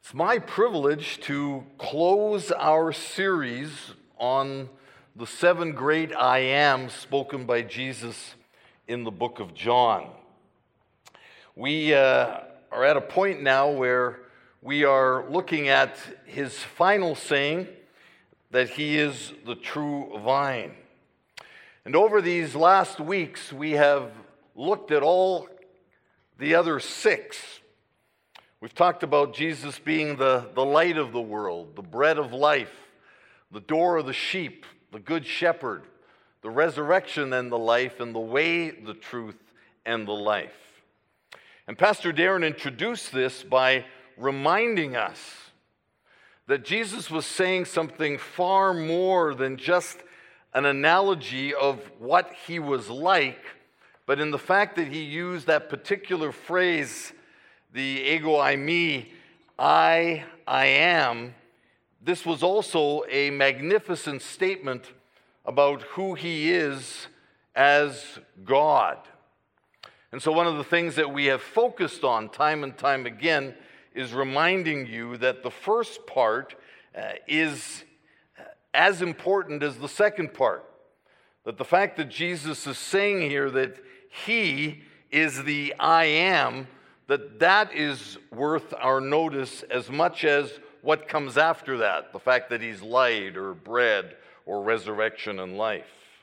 It's my privilege to close our series on the 7 great I Ams spoken by Jesus in the book of John. We are at a point now where we are looking at his final saying that he is the true vine. And over these last weeks, we have looked at all the other 6. We've talked about Jesus being the light of the world, the bread of life, the door of the sheep, the good shepherd, the resurrection and the life, and the way, the truth, and the life. And Pastor Darren introduced this by reminding us that Jesus was saying something far more than just an analogy of what he was like, but in the fact that he used that particular phrase, the ego eimi, I am. This was also a magnificent statement about who he is as God. And so one of the things that we have focused on time and time again is reminding you that the first part is as important as the second part. That the fact that Jesus is saying here that he is the I am, that is worth our notice as much as what comes after that, the fact that he's light or bread or resurrection and life.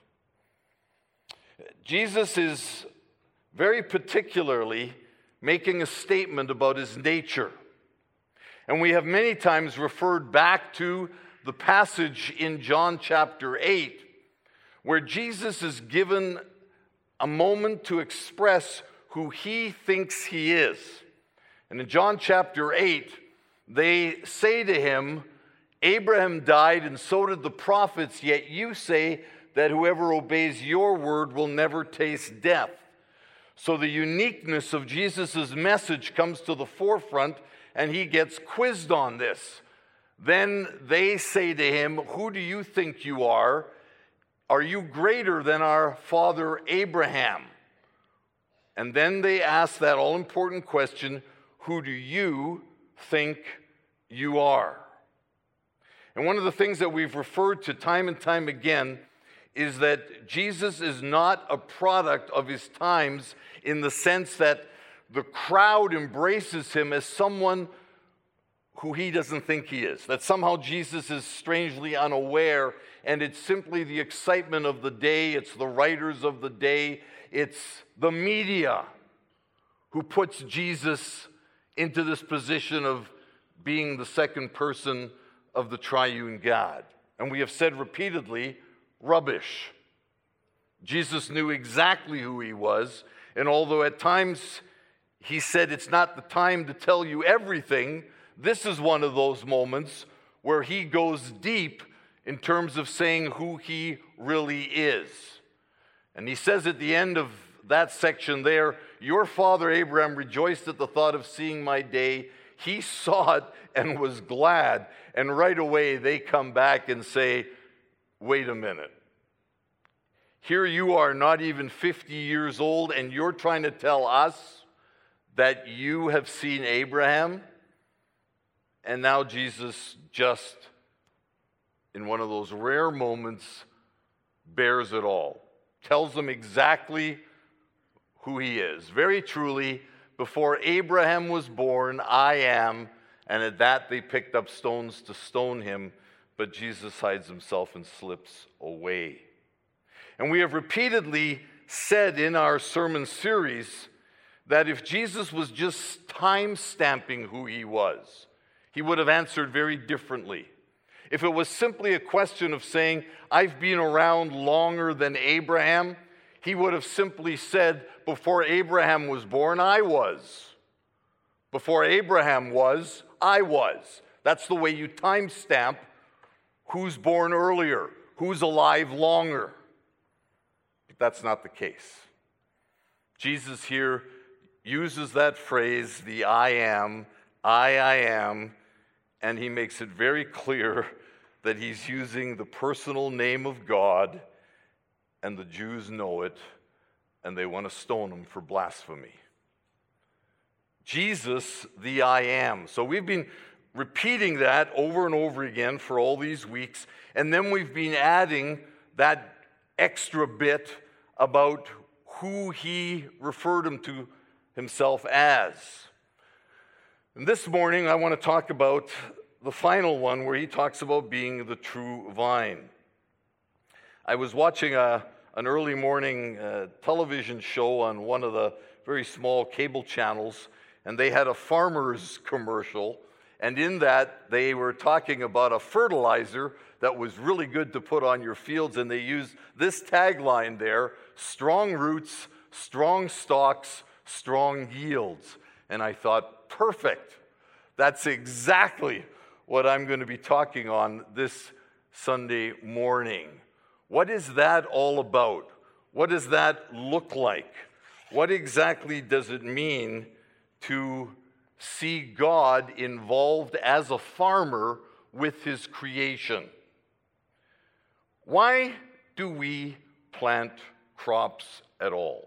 Jesus is very particularly making a statement about his nature. And we have many times referred back to the passage in John chapter 8, where Jesus is given a moment to express who he thinks he is. And in John chapter 8, they say to him, Abraham died and so did the prophets, yet you say that whoever obeys your word will never taste death. So the uniqueness of Jesus' message comes to the forefront, and he gets quizzed on this. Then they say to him, who do you think you are? Are you greater than our father Abraham? And then they ask that all-important question, who do you think you are? And one of the things that we've referred to time and time again is that Jesus is not a product of his times in the sense that the crowd embraces him as someone who he doesn't think he is. That somehow Jesus is strangely unaware, and it's simply the excitement of the day, it's the writers of the day, it's the media who puts Jesus into this position of being the second person of the triune God. And we have said repeatedly, rubbish. Jesus knew exactly who he was, and although at times he said it's not the time to tell you everything, this is one of those moments where he goes deep in terms of saying who he really is. And he says at the end of that section there, your father Abraham rejoiced at the thought of seeing my day. He saw it and was glad. And right away they come back and say, wait a minute. Here you are not even 50 years old and you're trying to tell us that you have seen Abraham? And now Jesus just, in one of those rare moments, bears it all. Tells them exactly who he is. Very truly, before Abraham was born, I am. And at that they picked up stones to stone him, but Jesus hides himself and slips away. And we have repeatedly said in our sermon series that if Jesus was just time-stamping who he was, he would have answered very differently. If it was simply a question of saying, I've been around longer than Abraham, he would have simply said, before Abraham was born, I was. Before Abraham was, I was. That's the way you timestamp who's born earlier, who's alive longer. But that's not the case. Jesus here uses that phrase, the I am, I am, and he makes it very clear that he's using the personal name of God, and the Jews know it, and they want to stone him for blasphemy. Jesus, the I am. So we've been repeating that over and over again for all these weeks. And then we've been adding that extra bit about who he referred him to himself as. And this morning, I want to talk about the final one where he talks about being the true vine. I was watching an early morning television show on one of the very small cable channels, and they had a farmer's commercial, and in that they were talking about a fertilizer that was really good to put on your fields, and they used this tagline there: strong roots, strong stalks, strong yields. And I thought, perfect. That's exactly what I'm going to be talking on this Sunday morning. What is that all about? What does that look like? What exactly does it mean to see God involved as a farmer with his creation? Why do we plant crops at all?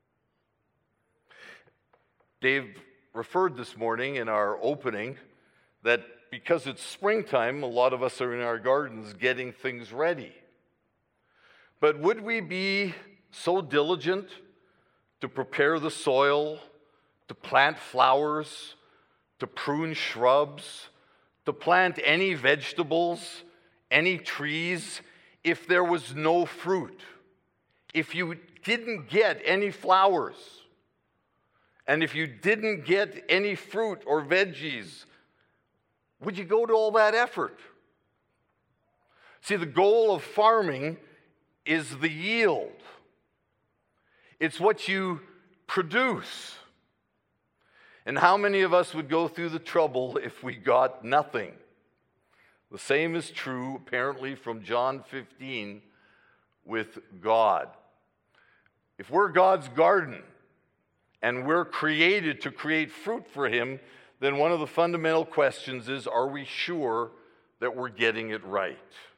Dave referred this morning in our opening that because it's springtime, a lot of us are in our gardens getting things ready. But would we be so diligent to prepare the soil, to plant flowers, to prune shrubs, to plant any vegetables, any trees, if there was no fruit? If you didn't get any flowers, and if you didn't get any fruit or veggies, would you go to all that effort? See, the goal of farming is the yield. It's what you produce. And how many of us would go through the trouble if we got nothing? The same is true, apparently, from John 15 with God. If we're God's garden and we're created to create fruit for him, then one of the fundamental questions is, are we sure that we're getting it right?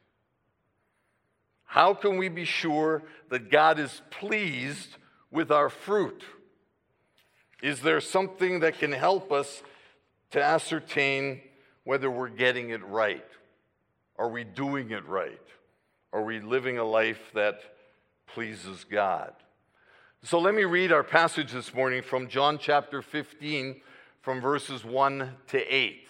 How can we be sure that God is pleased with our fruit? Is there something that can help us to ascertain whether we're getting it right? Are we doing it right? Are we living a life that pleases God? So let me read our passage this morning from John chapter 15, from verses 1 to 8.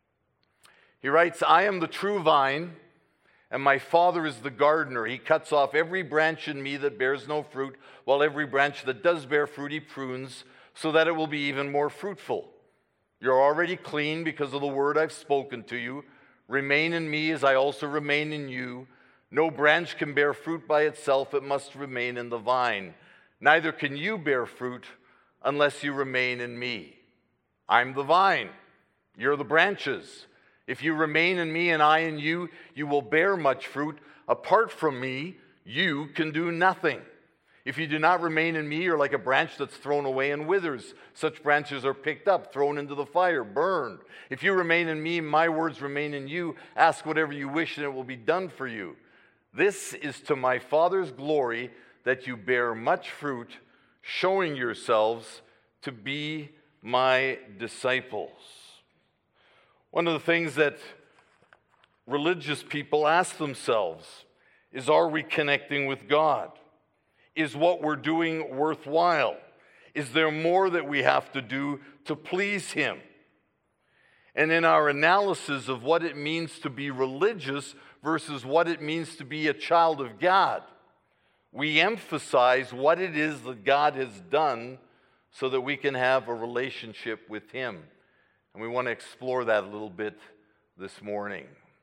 He writes, "I am the true vine, and my Father is the gardener. He cuts off every branch in me that bears no fruit, while every branch that does bear fruit he prunes, so that it will be even more fruitful. You're already clean because of the word I've spoken to you. Remain in me as I also remain in you. No branch can bear fruit by itself, it must remain in the vine. Neither can you bear fruit unless you remain in me. I'm the vine, you're the branches. If you remain in me and I in you, you will bear much fruit. Apart from me, you can do nothing. If you do not remain in me, you're like a branch that's thrown away and withers. Such branches are picked up, thrown into the fire, burned. If you remain in me, my words remain in you. Ask whatever you wish, and it will be done for you. This is to my Father's glory, that you bear much fruit, showing yourselves to be my disciples." One of the things that religious people ask themselves is, are we connecting with God? Is what we're doing worthwhile? Is there more that we have to do to please him? And in our analysis of what it means to be religious versus what it means to be a child of God, we emphasize what it is that God has done so that we can have a relationship with him. And we want to explore that a little bit this morning.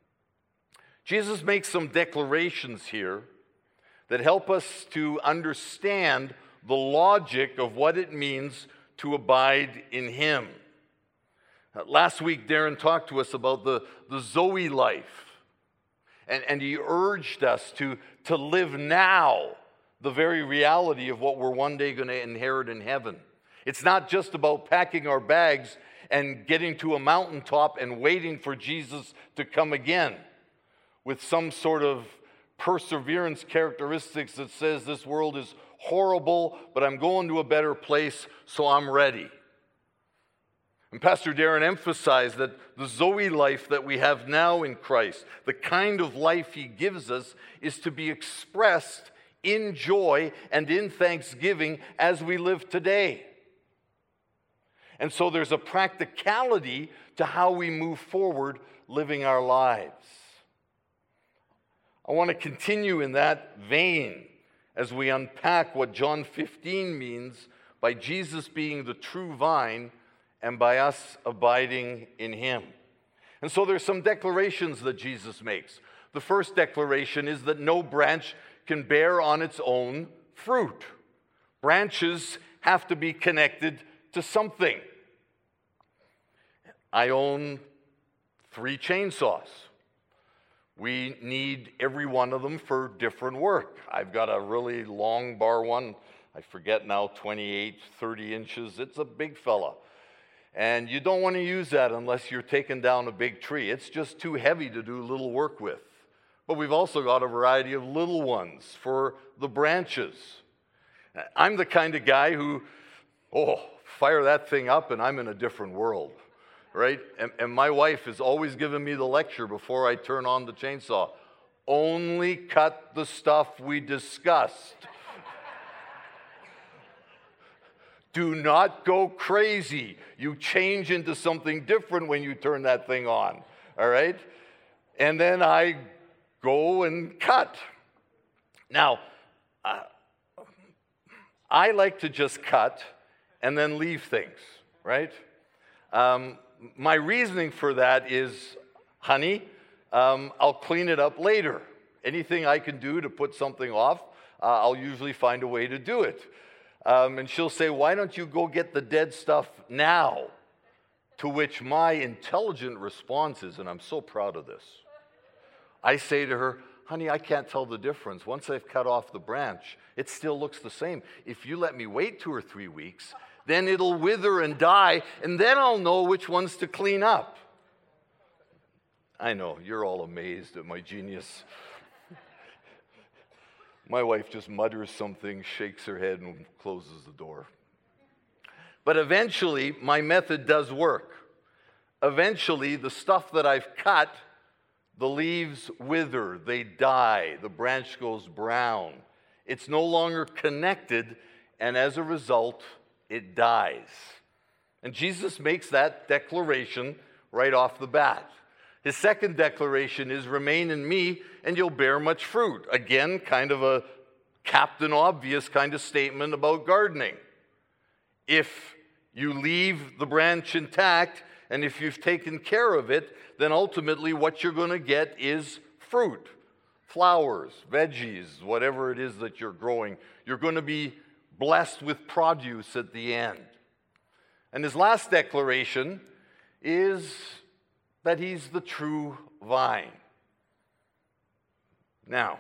Jesus makes some declarations here that help us to understand the logic of what it means to abide in him. Last week, Darren talked to us about the Zoe life. And he urged us to live now the very reality of what we're one day going to inherit in heaven. It's not just about packing our bags and getting to a mountaintop and waiting for Jesus to come again with some sort of perseverance characteristics that says this world is horrible, but I'm going to a better place, so I'm ready. And Pastor Darren emphasized that the Zoe life that we have now in Christ, the kind of life he gives us, is to be expressed in joy and in thanksgiving as we live today. And so there's a practicality to how we move forward living our lives. I want to continue in that vein as we unpack what John 15 means by Jesus being the true vine and by us abiding in him. And so there's some declarations that Jesus makes. The first declaration is that no branch can bear on its own fruit. Branches have to be connected to something. I own 3 chainsaws. We need every one of them for different work. I've got a really long bar one. I forget now, 28, 30 inches. It's a big fella. And you don't want to use that unless you're taking down a big tree. It's just too heavy to do little work with. But we've also got a variety of little ones for the branches. I'm the kind of guy who, fire that thing up and I'm in a different world, right? And my wife is always giving me the lecture before I turn on the chainsaw. Only cut the stuff we discussed. Do not go crazy. You change into something different when you turn that thing on, all right? And then I go and cut. Now, I like to just cut and then leave things, right? My reasoning for that is, honey, I'll clean it up later. Anything I can do to put something off, I'll usually find a way to do it. And she'll say, why don't you go get the dead stuff now? To which my intelligent response is, and I'm so proud of this, I say to her, honey, I can't tell the difference. Once I've cut off the branch, it still looks the same. If you let me wait 2 or 3 weeks, then it'll wither and die, and then I'll know which ones to clean up. I know, you're all amazed at my genius. My wife just mutters something, shakes her head, and closes the door. But eventually, my method does work. Eventually, the stuff that I've cut, the leaves wither, they die, the branch goes brown. It's no longer connected, and as a result, it dies. And Jesus makes that declaration right off the bat. His second declaration is, remain in me and you'll bear much fruit. Again, kind of a Captain Obvious kind of statement about gardening. If you leave the branch intact and if you've taken care of it, then ultimately what you're going to get is fruit, flowers, veggies, whatever it is that you're growing. You're going to be blessed with produce at the end. And his last declaration is that he's the true vine. Now,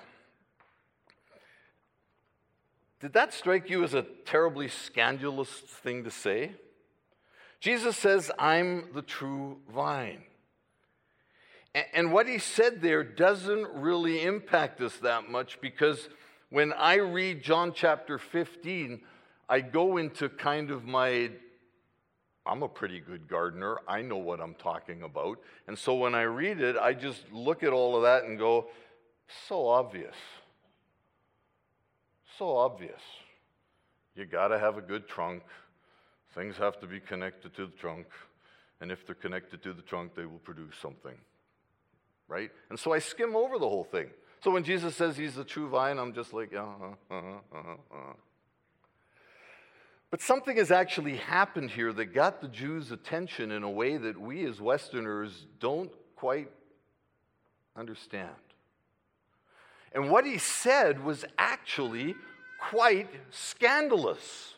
did that strike you as a terribly scandalous thing to say? Jesus says, I'm the true vine. And what he said there doesn't really impact us that much, because when I read John chapter 15, I go into kind of I'm a pretty good gardener. I know what I'm talking about. And so when I read it, I just look at all of that and go, so obvious. So obvious. You got to have a good trunk. Things have to be connected to the trunk. And if they're connected to the trunk, they will produce something. Right? And so I skim over the whole thing. So when Jesus says he's the true vine, I'm just like, But something has actually happened here that got the Jews' attention in a way that we as Westerners don't quite understand. And what he said was actually quite scandalous.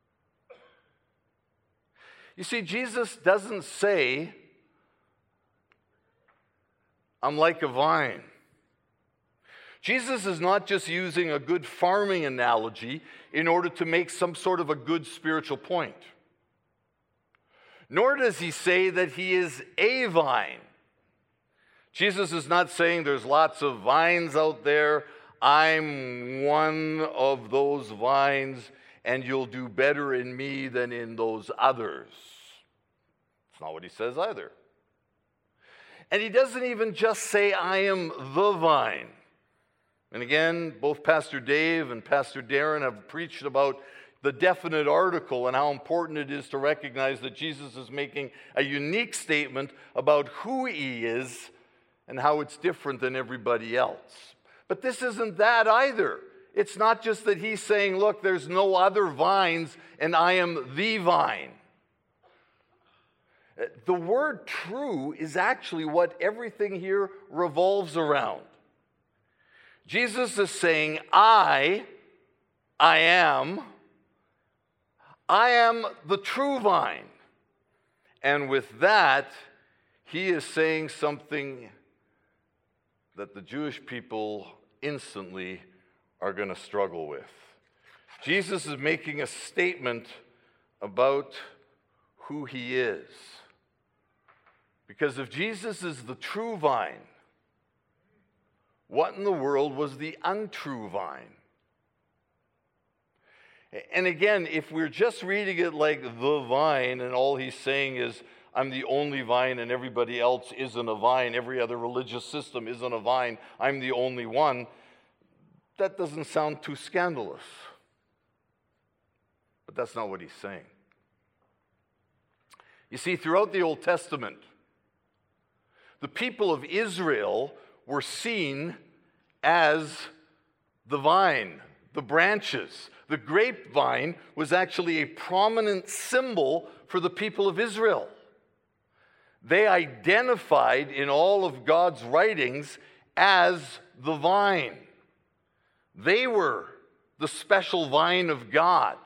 You see, Jesus doesn't say, I'm like a vine. Jesus is not just using a good farming analogy in order to make some sort of a good spiritual point. Nor does he say that he is a vine. Jesus is not saying there's lots of vines out there. I'm one of those vines, and you'll do better in me than in those others. That's not what he says either. And he doesn't even just say, I am the vine. And again, both Pastor Dave and Pastor Darren have preached about the definite article and how important it is to recognize that Jesus is making a unique statement about who he is and how it's different than everybody else. But this isn't that either. It's not just that he's saying, look, there's no other vines and I am the vine. The word true is actually what everything here revolves around. Jesus is saying, I am the true vine. And with that, he is saying something that the Jewish people instantly are going to struggle with. Jesus is making a statement about who he is. Because if Jesus is the true vine, what in the world was the untrue vine? And again, if we're just reading it like the vine and all he's saying is, I'm the only vine and everybody else isn't a vine, every other religious system isn't a vine, I'm the only one, that doesn't sound too scandalous. But that's not what he's saying. You see, throughout the Old Testament, the people of Israel were seen as the vine, the branches. The grapevine was actually a prominent symbol for the people of Israel. They identified in all of God's writings as the vine. They were the special vine of God.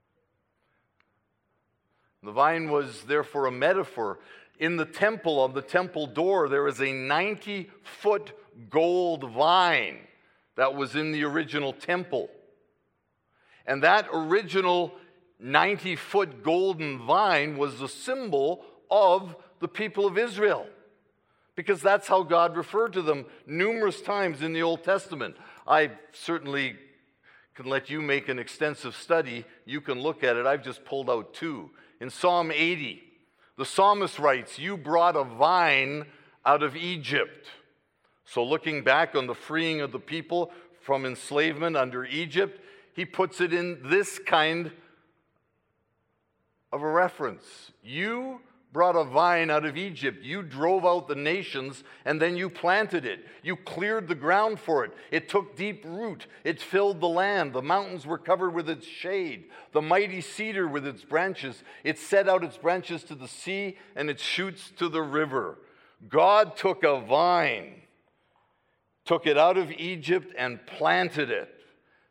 The vine was therefore a metaphor. In the temple, on the temple door, there is a 90-foot gold vine that was in the original temple. And that original 90-foot golden vine was the symbol of the people of Israel, because that's how God referred to them numerous times in the Old Testament. I certainly can let you make an extensive study. You can look at it. I've just pulled out two. In Psalm 80, the psalmist writes, "You brought a vine out of Egypt." So looking back on the freeing of the people from enslavement under Egypt, he puts it in this kind of a reference. You brought a vine out of Egypt. You drove out the nations, and then you planted it. You cleared the ground for it. It took deep root. It filled the land. The mountains were covered with its shade. The mighty cedar with its branches. It set out its branches to the sea and its shoots to the river. God took a vine, took it out of Egypt, and planted it.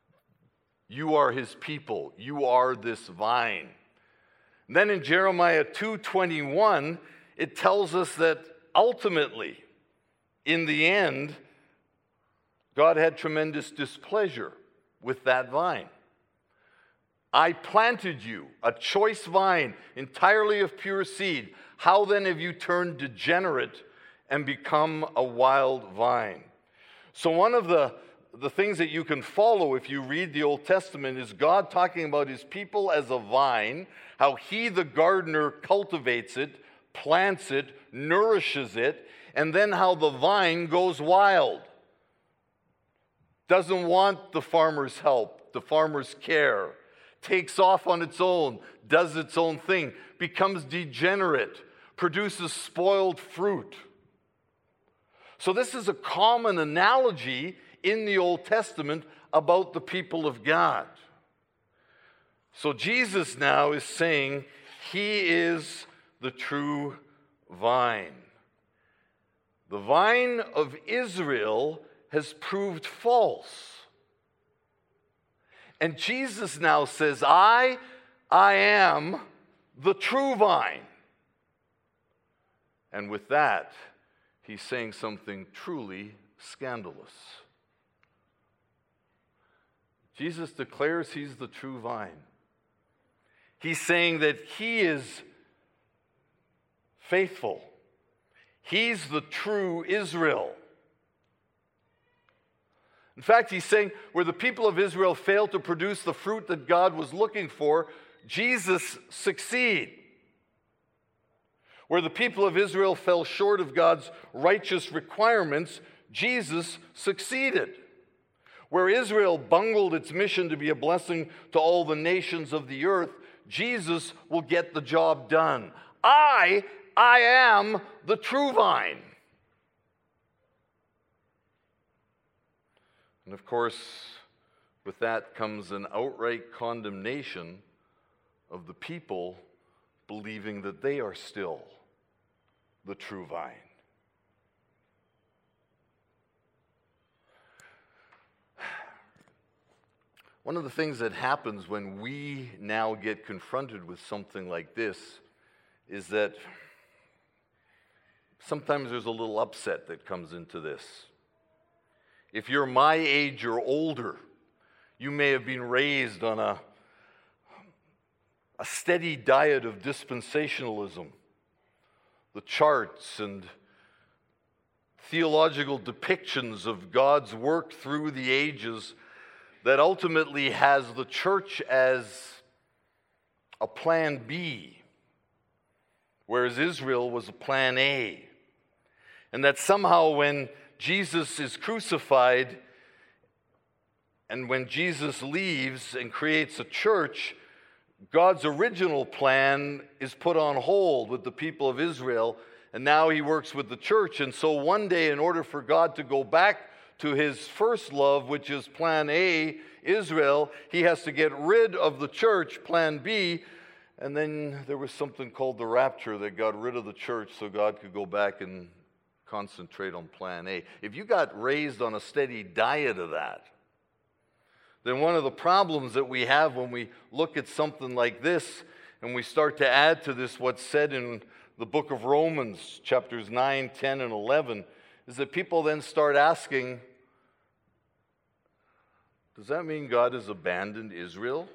You are his people. You are this vine. Then in Jeremiah 2:21, it tells us that ultimately, in the end, God had tremendous displeasure with that vine. I planted you, a choice vine, entirely of pure seed. How then have you turned degenerate and become a wild vine? So one of the things that you can follow if you read the Old Testament is God talking about his people as a vine, how he, the gardener, cultivates it, plants it, nourishes it, and then how the vine goes wild. Doesn't want the farmer's help, the farmer's care, takes off on its own, does its own thing, becomes degenerate, produces spoiled fruit. So this is a common analogy in the Old Testament about the people of God. So Jesus now is saying he is the true vine. The vine of Israel has proved false. And Jesus now says, I am the true vine. And with that, he's saying something truly scandalous. Jesus declares he's the true vine. He's saying that he is faithful. He's the true Israel. In fact, he's saying where the people of Israel failed to produce the fruit that God was looking for, Jesus succeeds. Where the people of Israel fell short of God's righteous requirements, Jesus succeeded. Where Israel bungled its mission to be a blessing to all the nations of the earth, Jesus will get the job done. I am the true vine. And of course, with that comes an outright condemnation of the people believing that they are still the true vine. One of the things that happens when we now get confronted with something like this is that sometimes there's a little upset that comes into this. If you're my age or older, you may have been raised on a steady diet of dispensationalism, the charts and theological depictions of God's work through the ages that ultimately has the church as a plan B, whereas Israel was a plan A. And that somehow when Jesus is crucified and when Jesus leaves and creates a church, God's original plan is put on hold with the people of Israel, and now he works with the church. And so one day, in order for God to go back to his first love, which is plan A, Israel, he has to get rid of the church, plan B, and then there was something called the rapture that got rid of the church so God could go back and concentrate on plan A. If you got raised on a steady diet of that, then one of the problems that we have when we look at something like this and we start to add to this what's said in the book of Romans, chapters 9, 10, and 11, is that people then start asking, does that mean God has abandoned Israel?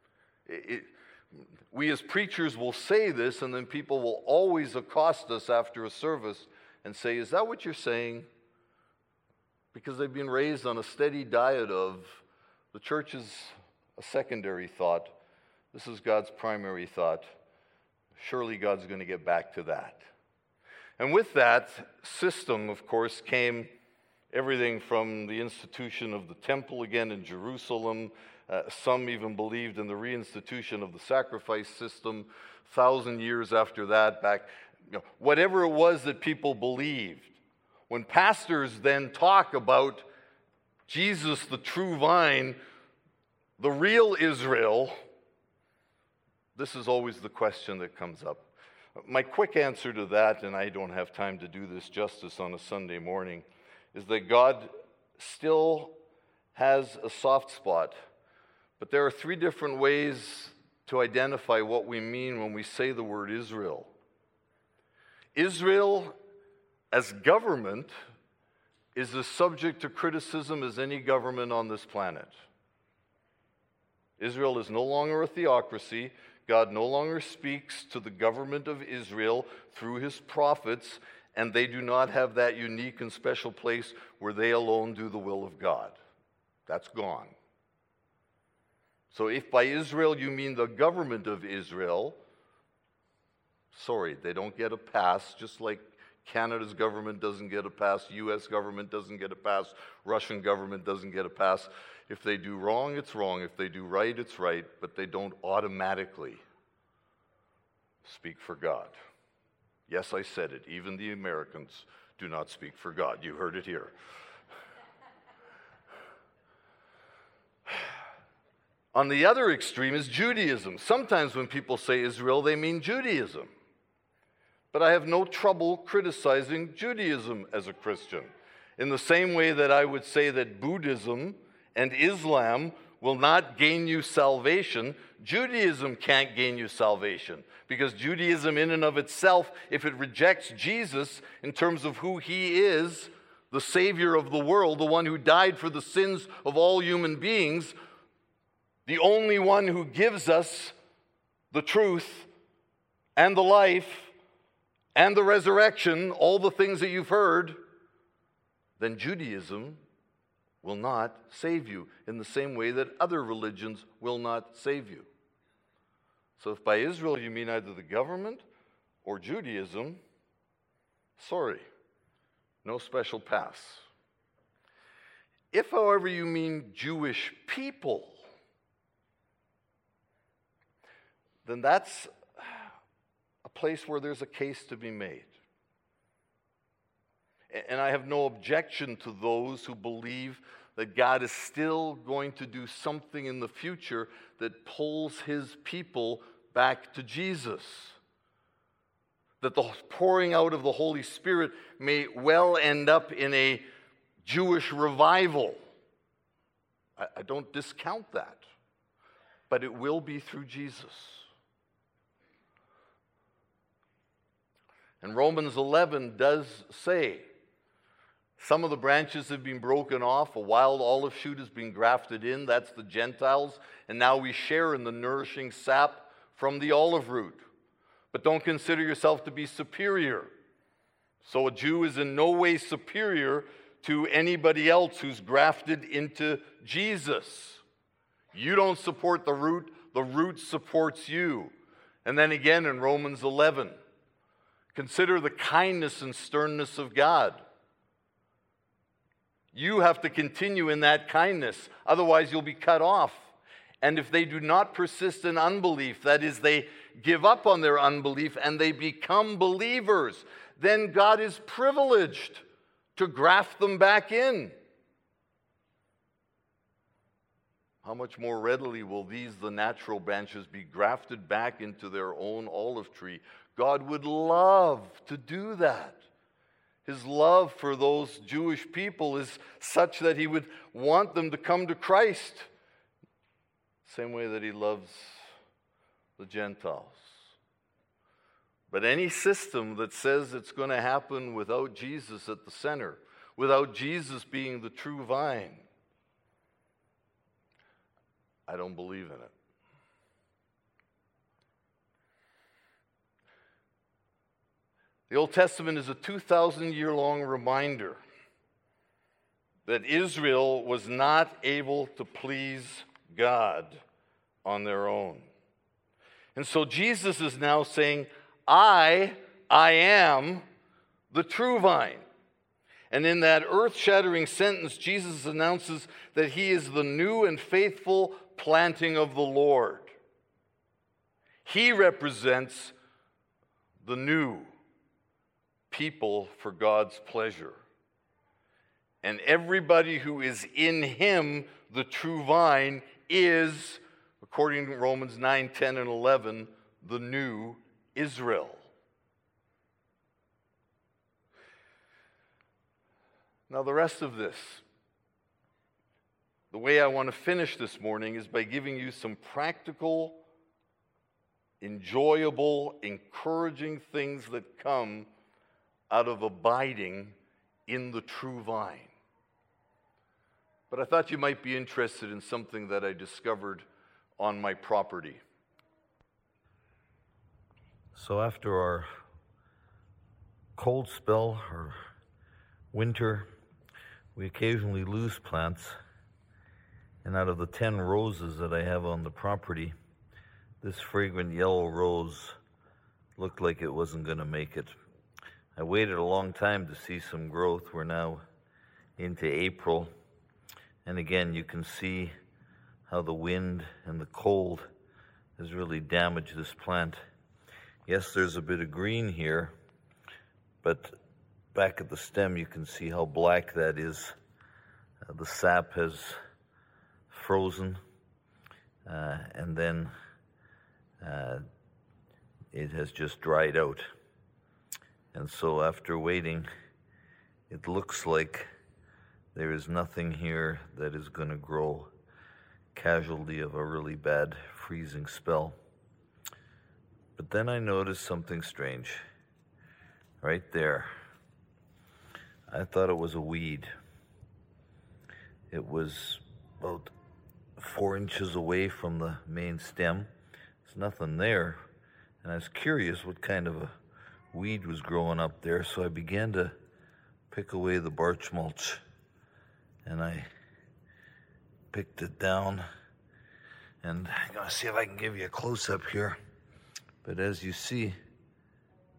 We as preachers will say this, and then people will always accost us after a service and say, is that what you're saying? Because they've been raised on a steady diet of the church is a secondary thought. This is God's primary thought. Surely God's going to get back to that. And with that system, of course, came everything from the institution of the temple again in Jerusalem. Some even believed in the reinstitution of the sacrifice system 1,000 years after that back. Whatever it was that people believed. When pastors then talk about Jesus, the true vine, the real Israel, this is always the question that comes up. My quick answer to that, and I don't have time to do this justice on a Sunday morning, is that God still has a soft spot. But there are three different ways to identify what we mean when we say the word Israel. Israel as government is as subject to criticism as any government on this planet. Israel is no longer a theocracy. God no longer speaks to the government of Israel through his prophets, and they do not have that unique and special place where they alone do the will of God. That's gone. So if by Israel you mean the government of Israel, sorry, they don't get a pass, just like Canada's government doesn't get a pass, U.S. government doesn't get a pass, Russian government doesn't get a pass. If they do wrong, it's wrong. If they do right, it's right. But they don't automatically speak for God. Yes, I said it. Even the Americans do not speak for God. You heard it here. On the other extreme is Judaism. Sometimes when people say Israel, they mean Judaism. But I have no trouble criticizing Judaism as a Christian. In the same way that I would say that Buddhism and Islam will not gain you salvation, Judaism can't gain you salvation. Because Judaism in and of itself, if it rejects Jesus in terms of who he is, the Savior of the world, the one who died for the sins of all human beings, the only one who gives us the truth and the life and the resurrection, all the things that you've heard, then Judaism will not save you in the same way that other religions will not save you. So if by Israel you mean either the government or Judaism, sorry, no special pass. If, however, you mean Jewish people, then that's a place where there's a case to be made. And I have no objection to those who believe that God is still going to do something in the future that pulls his people back to Jesus. That the pouring out of the Holy Spirit may well end up in a Jewish revival. I don't discount that, but it will be through Jesus. And Romans 11 does say, some of the branches have been broken off, a wild olive shoot has been grafted in, that's the Gentiles, and now we share in the nourishing sap from the olive root. But don't consider yourself to be superior. So a Jew is in no way superior to anybody else who's grafted into Jesus. You don't support the root supports you. And then again in Romans 11, consider the kindness and sternness of God. You have to continue in that kindness, otherwise you'll be cut off. And if they do not persist in unbelief, that is, they give up on their unbelief and they become believers, then God is privileged to graft them back in. How much more readily will these, the natural branches, be grafted back into their own olive tree? God would love to do that. His love for those Jewish people is such that he would want them to come to Christ, same way that he loves the Gentiles. But any system that says it's going to happen without Jesus at the center, without Jesus being the true vine, I don't believe in it. The Old Testament is a 2,000-year-long reminder that Israel was not able to please God on their own. And so Jesus is now saying, I am the true vine. And in that earth-shattering sentence, Jesus announces that he is the new and faithful planting of the Lord. He represents the new people for God's pleasure. And everybody who is in him, the true vine, is, according to Romans 9, 10, and 11, the new Israel. Now, the rest of this, the way I want to finish this morning is by giving you some practical, enjoyable, encouraging things that come out of abiding in the true vine. But I thought you might be interested in something that I discovered on my property. So after our cold spell or winter, we occasionally lose plants. And out of the 10 roses that I have on the property, this fragrant yellow rose looked like it wasn't going to make it. I waited a long time to see some growth. We're now into April. And again, you can see how the wind and the cold has really damaged this plant. Yes, there's a bit of green here, but back at the stem, you can see how black that is. The sap has frozen, and then it has just dried out. And so after waiting, it looks like there is nothing here that is going to grow, casualty of a really bad freezing spell. But then I noticed something strange right there. I thought it was a weed. It was about 4 inches away from the main stem. There's nothing there. And I was curious what kind of a weed was growing up there, so I began to pick away the barch mulch. And I picked it down. And I'm going to see if I can give you a close-up here. But as you see,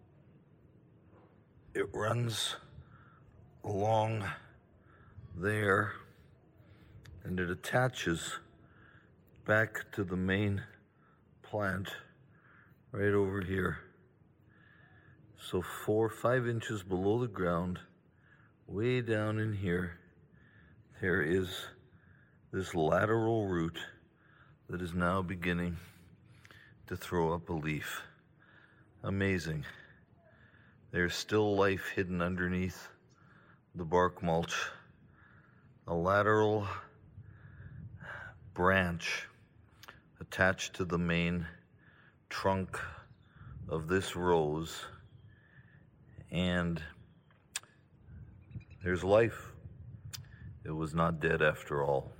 it runs along there and it attaches back to the main plant right over here. So 4 or 5 inches below the ground, way down in here, there is this lateral root that is now beginning to throw up a leaf. Amazing. There's still life hidden underneath the bark mulch. A lateral branch attached to the main trunk of this rose, and there's life. It was not dead after all.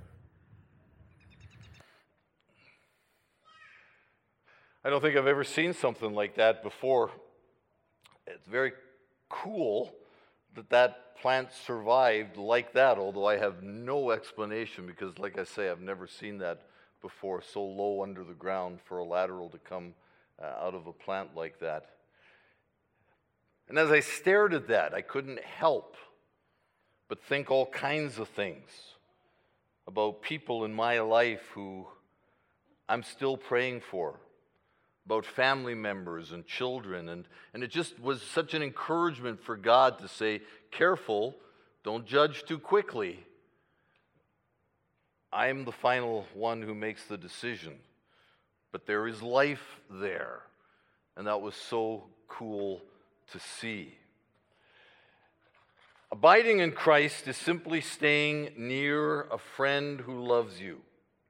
I don't think I've ever seen something like that before. It's very cool that that plant survived like that, although I have no explanation because, like I say, I've never seen that before, so low under the ground for a lateral to come out of a plant like that. And as I stared at that, I couldn't help but think all kinds of things about people in my life who I'm still praying for, about family members and children, and it just was such an encouragement for God to say, careful, don't judge too quickly. I am the final one who makes the decision, but there is life there, and that was so cool to see. Abiding in Christ is simply staying near a friend who loves you.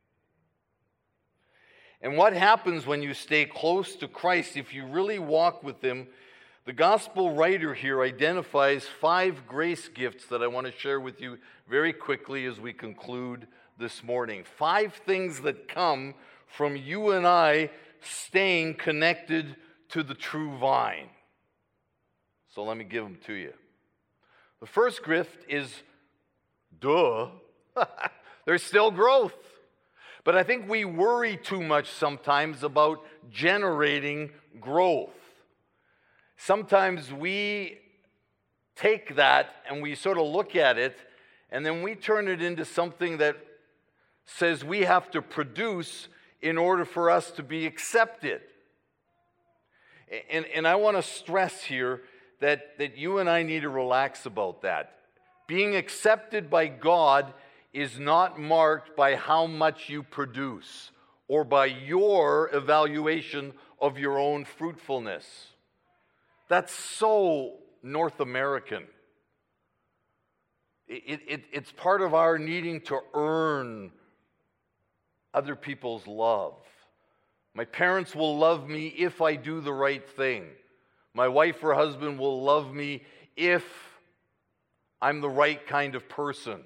And what happens when you stay close to Christ, if you really walk with Him? The gospel writer here identifies 5 grace gifts that I want to share with you very quickly as we conclude this morning. 5 things that come from you and I staying connected to the true vine. So let me give them to you. The first gift is, there's still growth. But I think we worry too much sometimes about generating growth. Sometimes we take that and we sort of look at it, and then we turn it into something that says we have to produce in order for us to be accepted. And I want to stress here that you and I need to relax about that. Being accepted by God is not marked by how much you produce or by your evaluation of your own fruitfulness. That's so North American. It's part of our needing to earn other people's love. My parents will love me if I do the right thing. My wife or husband will love me if I'm the right kind of person.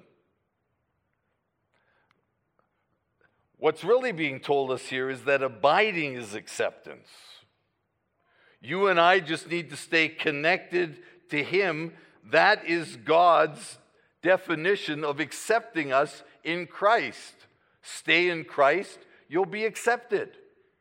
What's really being told us here is that abiding is acceptance. You and I just need to stay connected to Him. That is God's definition of accepting us in Christ. Stay in Christ, you'll be accepted.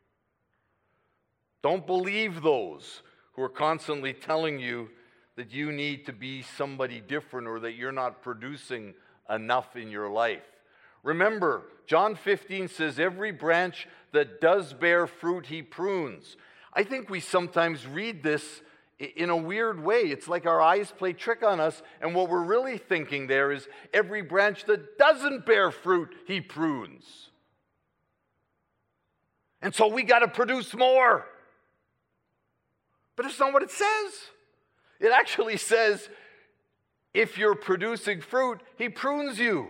Don't believe those who are constantly telling you that you need to be somebody different or that you're not producing enough in your life. Remember, John 15 says, every branch that does bear fruit, He prunes. I think we sometimes read this in a weird way. It's like our eyes play trick on us, and what we're really thinking there is every branch that doesn't bear fruit, He prunes. And so we got to produce more. But it's not what it says. It actually says, if you're producing fruit, He prunes you.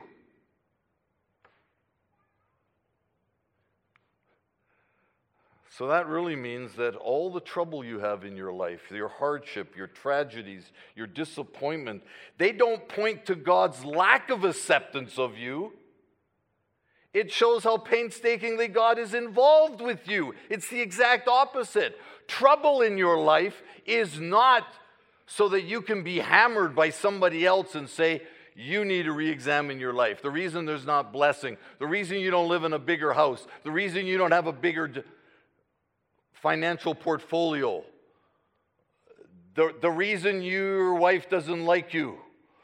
So that really means that all the trouble you have in your life, your hardship, your tragedies, your disappointment, they don't point to God's lack of acceptance of you. It shows how painstakingly God is involved with you. It's the exact opposite. Trouble in your life is not so that you can be hammered by somebody else and say, you need to re-examine your life. The reason there's not blessing, the reason you don't live in a bigger house, the reason you don't have a bigger financial portfolio, the reason your wife doesn't like you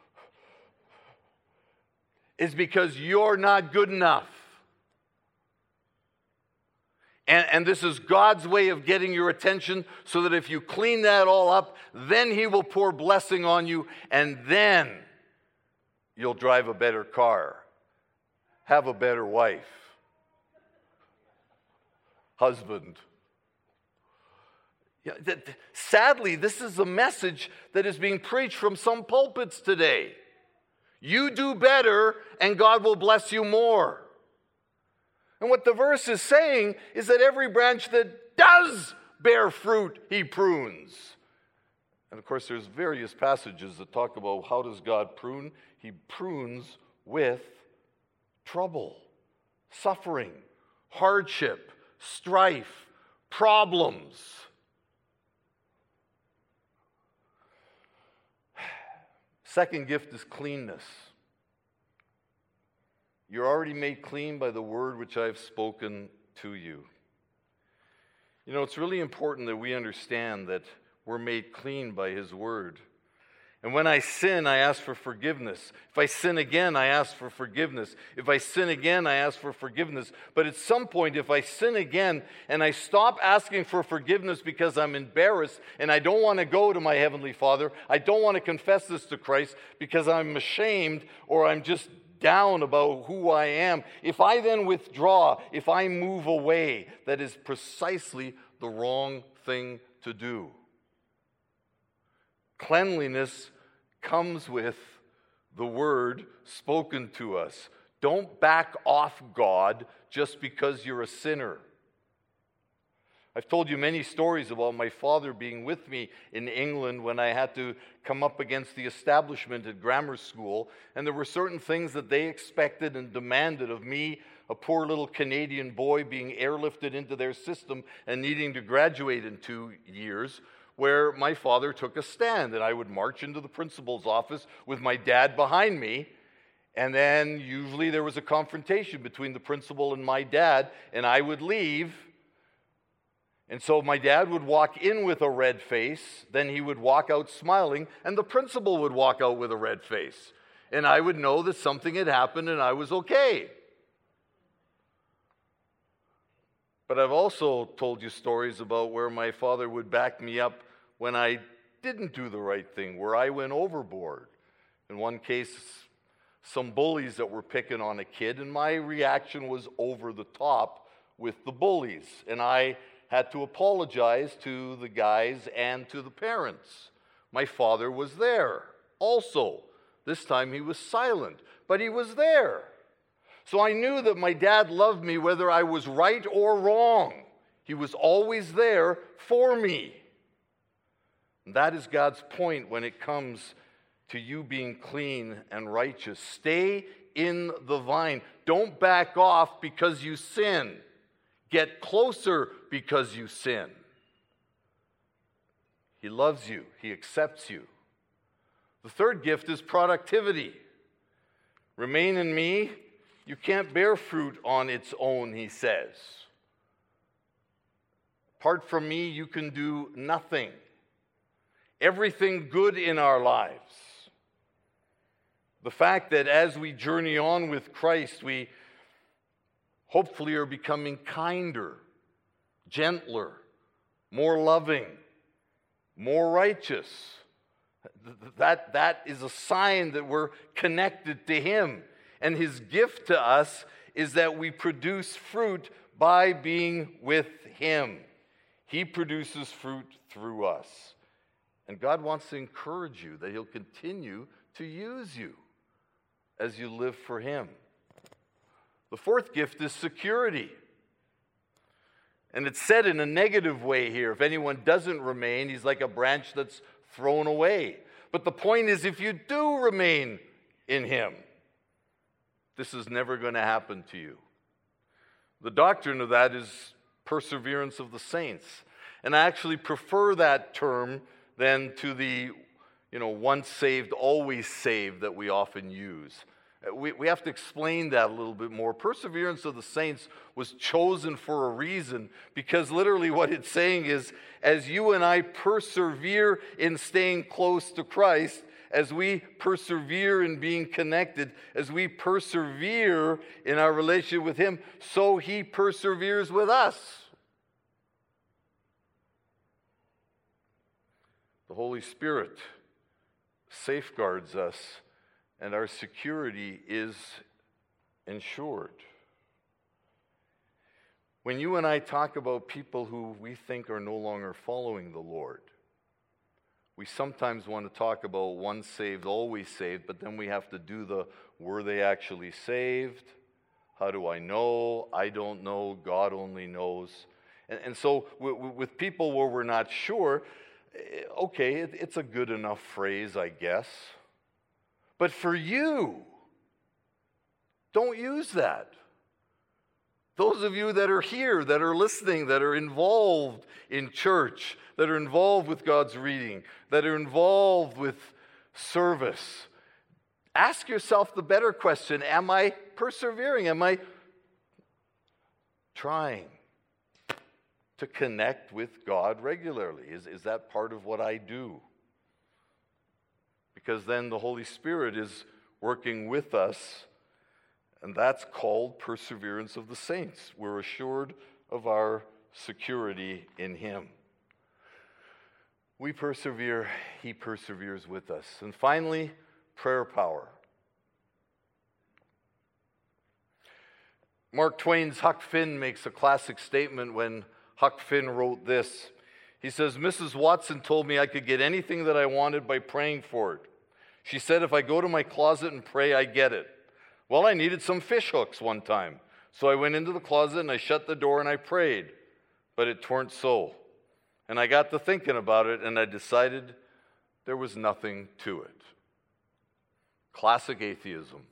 is because you're not good enough. And this is God's way of getting your attention so that if you clean that all up, then He will pour blessing on you, and then you'll drive a better car, have a better wife, husband. Yeah, sadly, this is a message that is being preached from some pulpits today. You do better, and God will bless you more. And what the verse is saying is that every branch that does bear fruit, He prunes. And of course, there's various passages that talk about how does God prune? He prunes with trouble, suffering, hardship, strife, problems. Second gift is cleanness. You're already made clean by the word which I have spoken to you. You know, it's really important that we understand that we're made clean by His word. And when I sin, I ask for forgiveness. If I sin again, I ask for forgiveness. If I sin again, I ask for forgiveness. But at some point, if I sin again and I stop asking for forgiveness because I'm embarrassed and I don't want to go to my Heavenly Father, I don't want to confess this to Christ because I'm ashamed or I'm just down about who I am. If I then withdraw, if I move away, that is precisely the wrong thing to do. Cleanliness comes with the word spoken to us. Don't back off God just because you're a sinner. I've told you many stories about my father being with me in England when I had to come up against the establishment at grammar school, and there were certain things that they expected and demanded of me, a poor little Canadian boy being airlifted into their system and needing to graduate in 2 years, where my father took a stand, and I would march into the principal's office with my dad behind me, and then usually there was a confrontation between the principal and my dad, and I would leave. And so my dad would walk in with a red face, then he would walk out smiling, and the principal would walk out with a red face. And I would know that something had happened and I was okay. But I've also told you stories about where my father would back me up when I didn't do the right thing, where I went overboard. In one case, some bullies that were picking on a kid, and my reaction was over the top with the bullies. And I had to apologize to the guys and to the parents. My father was there also. This time he was silent, but he was there. So I knew that my dad loved me whether I was right or wrong. He was always there for me. And that is God's point when it comes to you being clean and righteous. Stay in the vine. Don't back off because you sin. Get closer because you sin. He loves you. He accepts you. The third gift is productivity. Remain in me. You can't bear fruit on its own, he says. Apart from me, you can do nothing. Everything good in our lives. The fact that as we journey on with Christ, we hopefully are becoming kinder, gentler, more loving, more righteous. That is a sign that we're connected to Him. And His gift to us is that we produce fruit by being with Him. He produces fruit through us. And God wants to encourage you that He'll continue to use you as you live for Him. The fourth gift is security. And it's said in a negative way here. If anyone doesn't remain, he's like a branch that's thrown away. But the point is, if you do remain in Him, this is never going to happen to you. The doctrine of that is perseverance of the saints. And I actually prefer that term than to the once saved, always saved that we often use. We have to explain that a little bit more. Perseverance of the saints was chosen for a reason, because literally what it's saying is, as you and I persevere in staying close to Christ, as we persevere in being connected, as we persevere in our relationship with Him, so He perseveres with us. The Holy Spirit safeguards us, and our security is ensured. When you and I talk about people who we think are no longer following the Lord, we sometimes want to talk about once saved, always saved, but then we have to do the, were they actually saved? How do I know? I don't know. God only knows. And so with people where we're not sure, okay, it's a good enough phrase, I guess. But for you, don't use that. Those of you that are here, that are listening, that are involved in church, that are involved with God's reading, that are involved with service, ask yourself the better question: am I persevering? Am I trying to connect with God regularly? Is that part of what I do? Because then the Holy Spirit is working with us, and that's called perseverance of the saints. We're assured of our security in Him. We persevere, He perseveres with us. And finally, prayer power. Mark Twain's Huck Finn makes a classic statement when Huck Finn wrote this. He says, "Mrs. Watson told me I could get anything that I wanted by praying for it. She said if I go to my closet and pray, I get it. Well, I needed some fish hooks one time, so I went into the closet and I shut the door and I prayed, but it weren't so. And I got to thinking about it and I decided there was nothing to it." Classic atheism.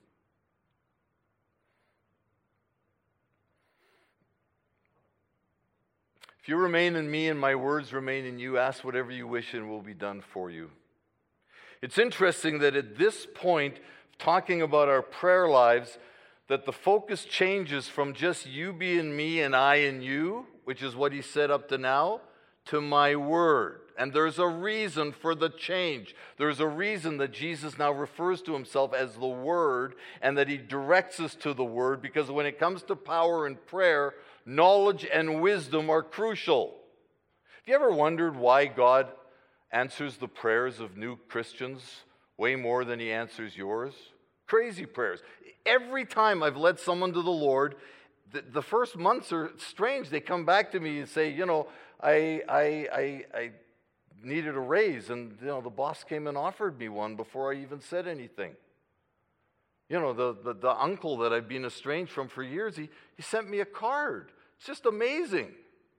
If you remain in me and my words remain in you, ask whatever you wish and it will be done for you. It's interesting that at this point, talking about our prayer lives, that the focus changes from just you being me and I in you, which is what he said up to now, to my word. And there's a reason for the change. There's a reason that Jesus now refers to himself as the Word, and that he directs us to the Word, because when it comes to power and prayer, knowledge and wisdom are crucial. Have you ever wondered why God answers the prayers of new Christians way more than he answers yours? Crazy prayers. Every time I've led someone to the Lord, the first months are strange. They come back to me and say, I needed a raise, and the boss came and offered me one before I even said anything. The uncle that I've been estranged from for years, he sent me a card. It's just amazing.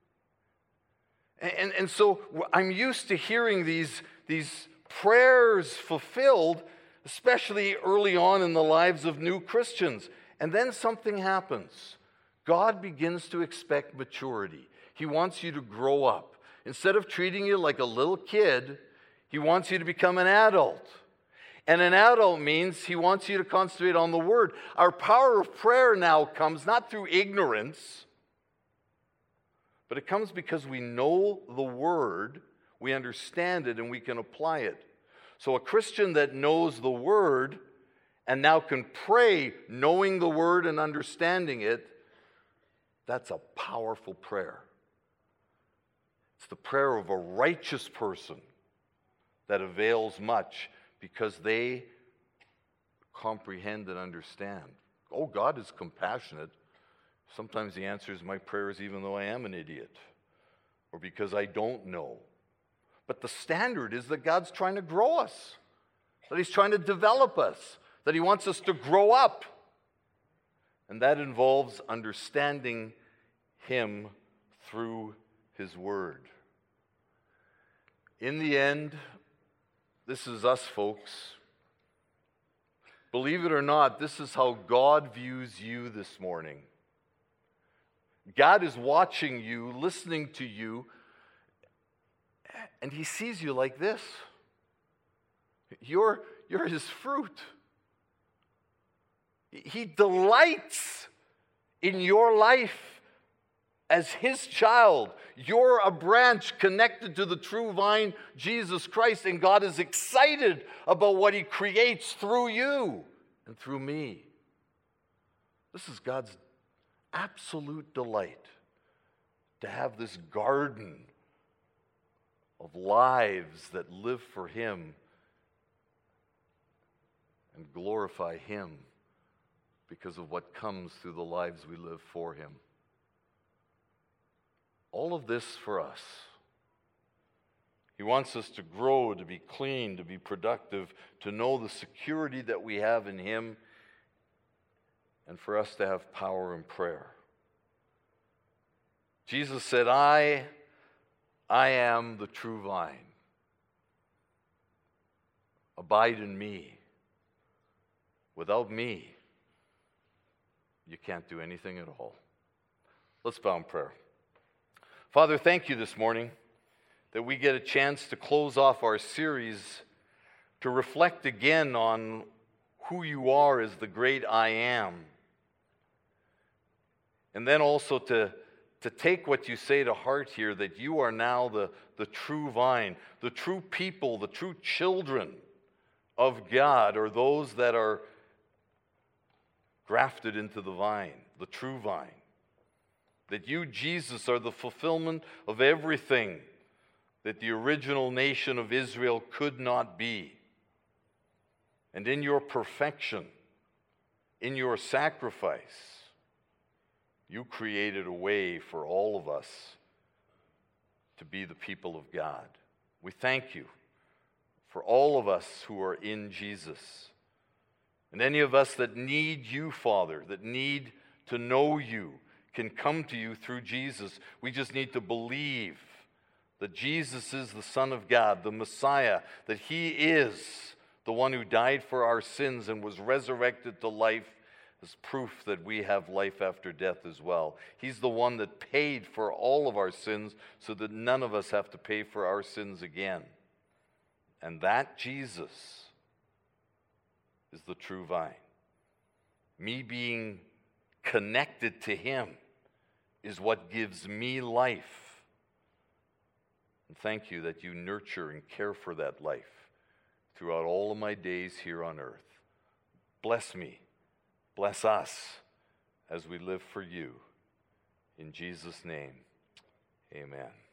And so I'm used to hearing these prayers fulfilled, especially early on in the lives of new Christians. And then something happens. God begins to expect maturity. He wants you to grow up. Instead of treating you like a little kid, he wants you to become an adult. And an adult means he wants you to concentrate on the Word. Our power of prayer now comes not through ignorance, but it comes because we know the Word, we understand it, and we can apply it. So a Christian that knows the Word and now can pray knowing the Word and understanding it, that's a powerful prayer. It's the prayer of a righteous person that avails much because they comprehend and understand. Oh, God is compassionate. Sometimes he answers my prayers even though I am an idiot or because I don't know. But the standard is that God's trying to grow us, that he's trying to develop us, that he wants us to grow up. And that involves understanding him through his word. In the end, this is us, folks. Believe it or not, this is how God views you this morning. God is watching you, listening to you, and he sees you like this. You're his fruit. He delights in your life as his child. You're a branch connected to the true vine, Jesus Christ, and God is excited about what he creates through you and through me. This is God's absolute delight, to have this garden of lives that live for him and glorify him because of what comes through the lives we live for him. All of this for us. He wants us to grow, to be clean, to be productive, to know the security that we have in him, and for us to have power in prayer. Jesus said, I am the true vine. Abide in me. Without me, you can't do anything at all. Let's bow in prayer. Father, thank you this morning that we get a chance to close off our series, to reflect again on who you are as the great I am. And then also to take what you say to heart here, that you are now the true vine, the true people, the true children of God, or those that are grafted into the vine, the true vine. That you, Jesus, are the fulfillment of everything that the original nation of Israel could not be. And in your perfection, in your sacrifice, you created a way for all of us to be the people of God. We thank you for all of us who are in Jesus. And any of us that need you, Father, that need to know you, can come to you through Jesus. We just need to believe that Jesus is the Son of God, the Messiah, that he is the one who died for our sins and was resurrected to life as proof that we have life after death as well. He's the one that paid for all of our sins so that none of us have to pay for our sins again. And that Jesus is the true vine. Me being connected to him is what gives me life. And thank you that you nurture and care for that life throughout all of my days here on earth. Bless me, bless us as we live for you. In Jesus' name, amen.